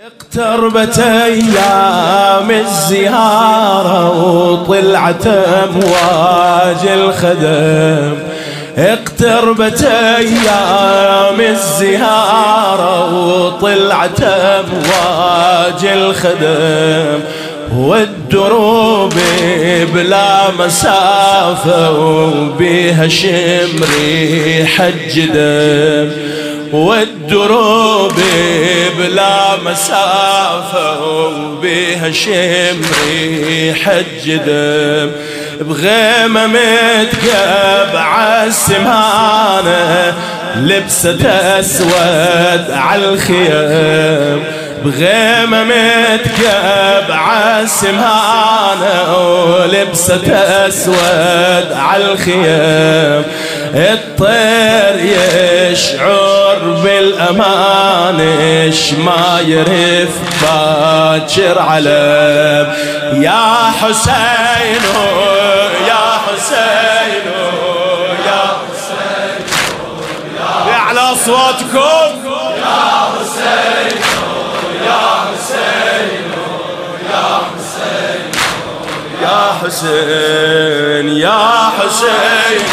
اقتربت ايام الزيارة وطلعت امواج الخدم. اقتربت ايام الزيارة وطلعت امواج الخدم، والدروب بلا مسافة وبيها شم ريحة جدم. والدروب بلا مسافة وبيها شم ريحة جدم. بغيمة متكب عالسمانة لبست اسود عالخيام. بغيمة متكب عالسمانة ولبست اسود عالخيام. الطير يشعر بالامان ما يرف باكر علم. يا حسين يا حسين يا حسين على اصواتكم يا حسين يا حسين يا حسين يا حسين يا حسين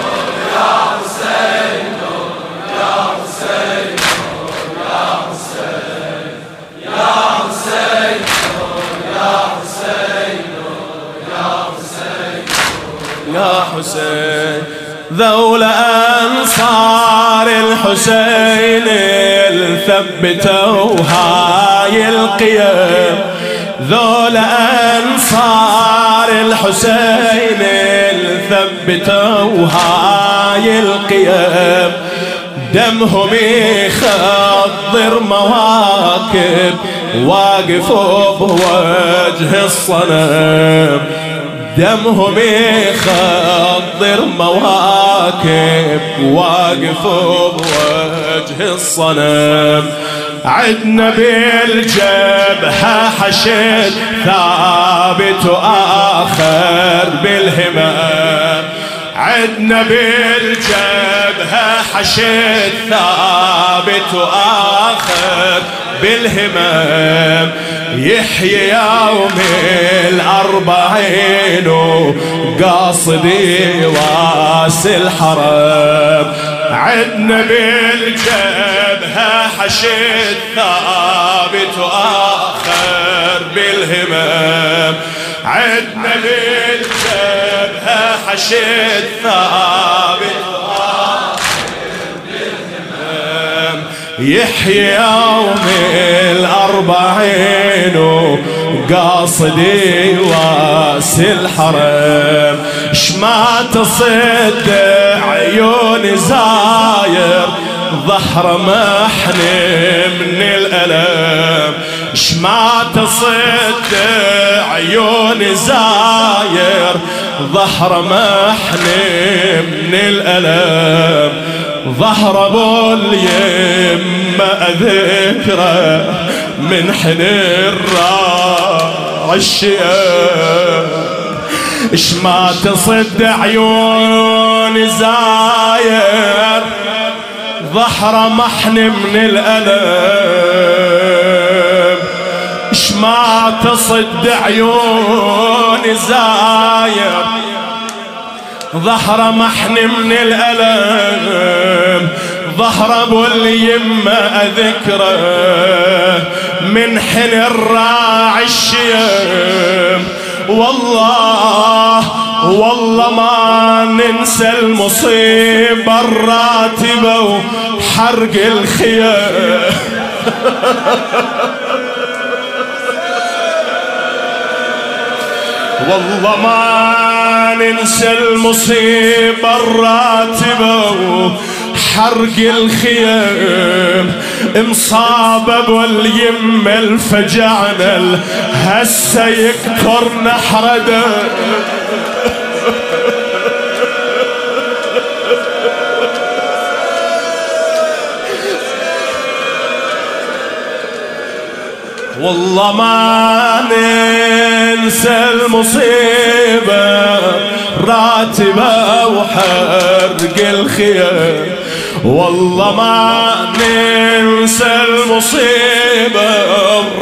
يا حسين. ذول أنصار الحسين الثبتوا هاي القيم. ذول أنصار الحسين الثبتوا هاي القيم. دمهم يخضر مواكب واقفوا بوجه الصنم. دمهم يخضر مواكب واقفوا بوجه الصنم. عدنا بالجبهة حشد ثابت وآخر بالهمم. عدنا بالجبهة حشد ثابت وآخر بالهمم. يحيي يوم الأربعين وقاصدي واس الحرم. عدنا بالجبهة حشد ثابت وآخر بالهمم. عدنا بالجبهة حشد ثابت يحيي يوم الأربعين وقاصدي واس الحرم. شما تصد عيون زاير ظهر محني من الألم. شما تصد عيون زاير ظهر محني من الألم. ظهر ابو اليم اذكره من حنين راع الشيم. اشما تصد عيون زاير ظهر محن من الألم. اشما تصد عيون زاير ظهر محن من الألم. ظهر ابو اليمة أذكره من حن الراعي الشيم. والله ما ننسى المصيبة الراتبة وحرق الخيام. والله ما ننسى المصيبة الراتبة وحرق الخيام. مصاب ابو اليم الفجعنا هسه يكثر نحرده. والله ما ننسى المصيبة راتبة وحرق الخيام. والله ما ننسى المصيبة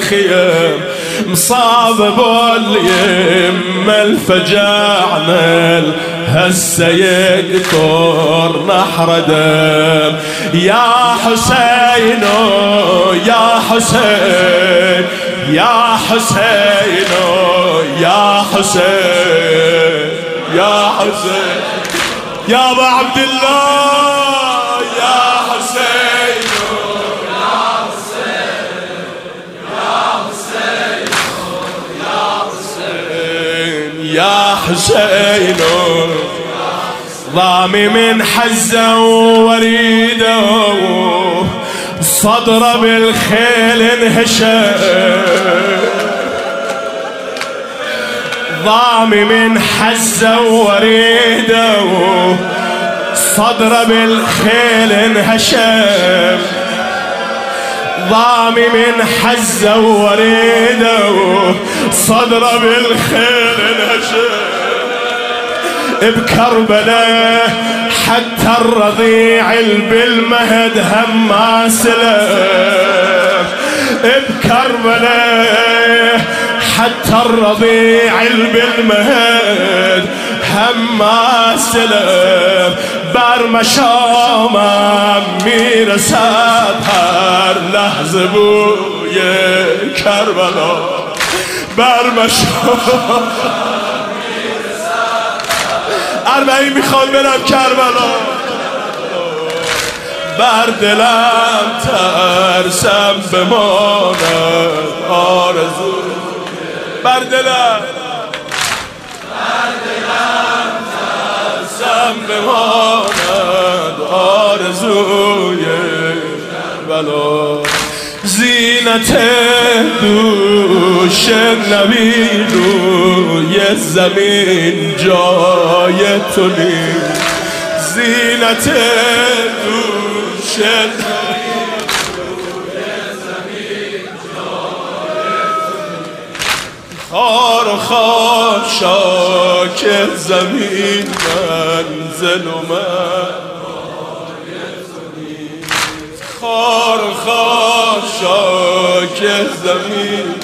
الخيم مصاب باليم الفجعنا هسه يقطر نحر دم يا حسين يا حسين يا حسين يا حسين يا حسين يا ابا عبد الله يا حسين يا حسين يا حسين يا حسين ضامي من حزه وريده صدره بالخيل انهشم ضامي من حزه وريده صدره بالخيل انهشم ضامي من حزه وريده صدره بالخيل انهشم بكربلاء حتى الرضيع بالمهد هم ما سلم بكربلاء حتى الرضيع بالمهد هم ما سلم بر مشام میر سطر لحظه بوی کربلا بر مشام اربعین میخوام برم کربلا بر دلم ترسم بماند آرزو بر دلم ترسم بماند آرزوی کربلا زینت دوش نبی روی زمین جای تو نیست زینت دوش نبی روی زمین جای تو نیست خار و خاشاک زمین منزل و من خار و خاشاک زمین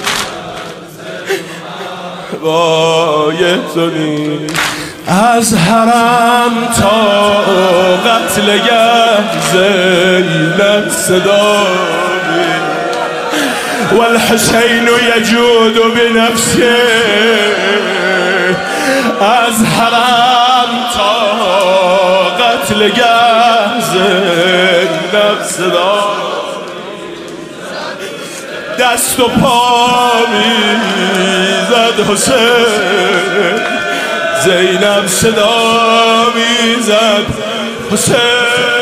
بایتونی از حرم تا قتلگه زینب صدایی والحسین یجود بنفسه از حرم تا قتلگه زینب صدایی دست و پا میزد حسین زینب صدا میزد حسین